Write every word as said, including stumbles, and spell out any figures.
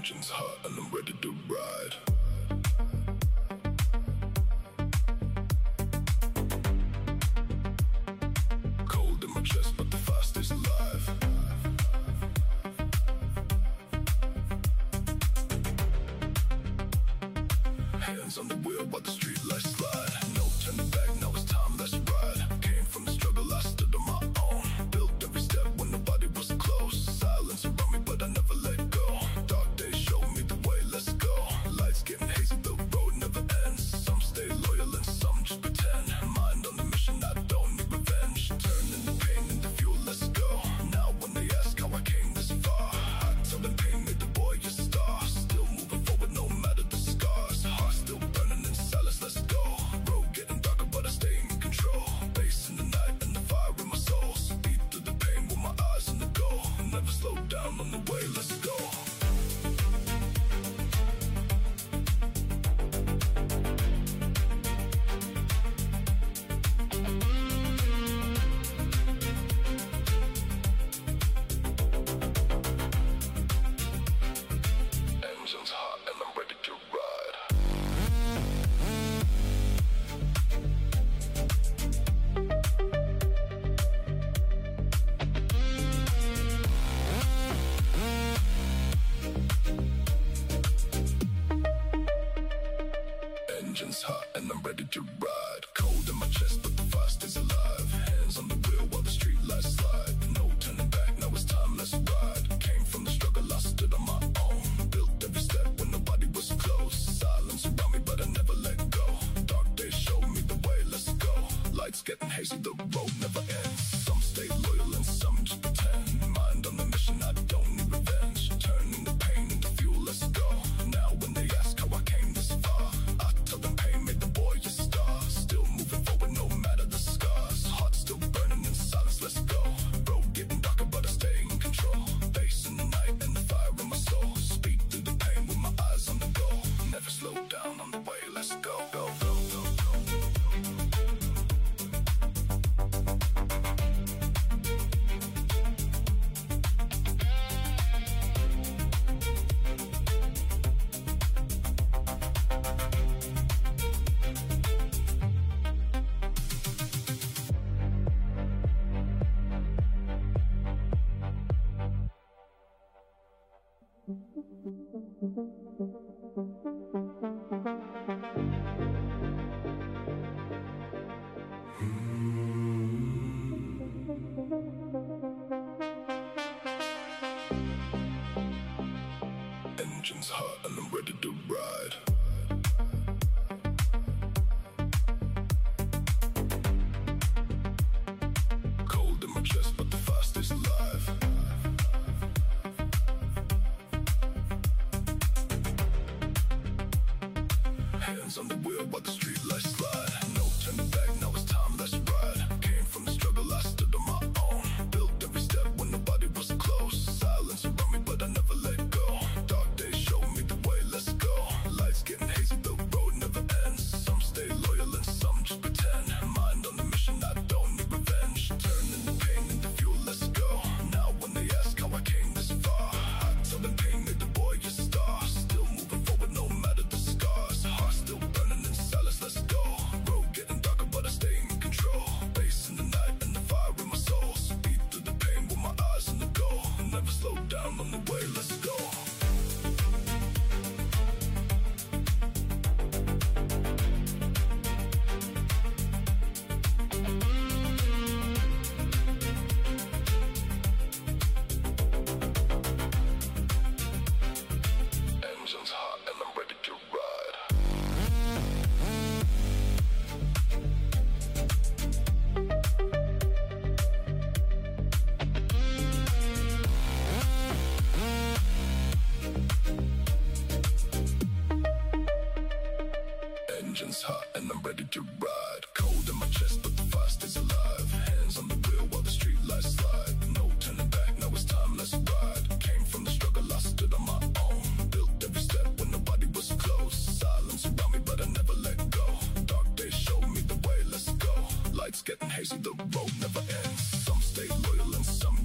Engine's hot and I'm ready to ride. Cold in my chest, but the fastest alive. Hands on the wheel while the street lights slide. No turning back, now it's time, let's ride. Came from the struggle, I stood on my own. Built every step when nobody was close. Silence around me, but I never let go. Dark days show me the way, let's go. Lights getting hazy, the road never ends. Some stay loyal and some just pretend. Mind on the mission, I don't need revenge. Turning the pain into fuel, let's go. Now when they ask how I came this far, I tell them pain made the boy a star. Still moving forward no matter the scars. Heart still burning in silence, let's go. Road getting darker but I stay in control. Bass in the night and the fire in my soul. Speed through the pain with my eyes on the goal. Never slow down on the way, let's go. Engine's hot and I'm ready to ride. Engine's hot and I'm ready to ride. Cold in my chest, but the fast is alive. Hands on the wheel while the street lights slide. No turning back, now it's time, let's ride. Came from the struggle, I stood on my own. Built every step when nobody was close. Silence around me, but I never let go. Dark days show me the way, let's go. Lights getting hazy, the road never ends. Some stay loyal and some just pretend. Mind on the mission, I don't need revenge. Turning the pain into fuel, let's go. Now when they ask how I came this far, I tell them pain made the boy a star. Still moving forward no matter the scars. Heart still burning in silence, let's go. Road getting darker but I stay in control. Bass in the night and the fire in my soul. Speed through the pain with my eyes on the goal. Never slow down on the way, let's go. Go, go, go, go. Engine's hot and I'm ready to ride. Cold in my chest, but the fast is alive. Hands on the wheel while the street lights slide. No turning back, now it's time, let's ride. Came from the struggle, I stood on my own. Built every step when nobody was close. Silence around me, but I never let go. Dark days show me the way, let's go. Lights getting hazy, the road never ends. Some stay loyal and some just pretend. Mind on the mission, I don't need revenge. Turning the pain into fuel, let's go. Now when they ask how I came this far, I tell them pain made the boy a star. Still moving forward no matter the scars. Heart still burning in silence, let's go. Road getting darker but I stay in control. Bass in the night and the fire in my soul. Speed through the pain with my eyes on the goal. Never slow down on the way, let's go. Engine's hot and I'm ready to ride. Engine's hot and I'm ready to ride. Cold in my chest, but the fast is alive. Hands on the wheel while the street lights slide. No turning back, now it's time, let's ride. Came from the struggle, I stood on my own. Built every step when nobody was close. Silence around me, but I never let go. Dark days show me the way, let's go. Lights getting hazy, the road never ends. Some stay loyal and some